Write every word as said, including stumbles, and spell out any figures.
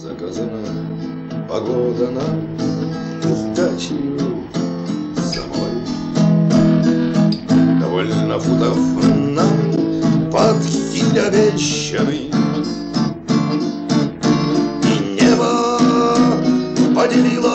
заказана погода нам удачью самой. Довольно футов нам под киль обещанный, и небо поделило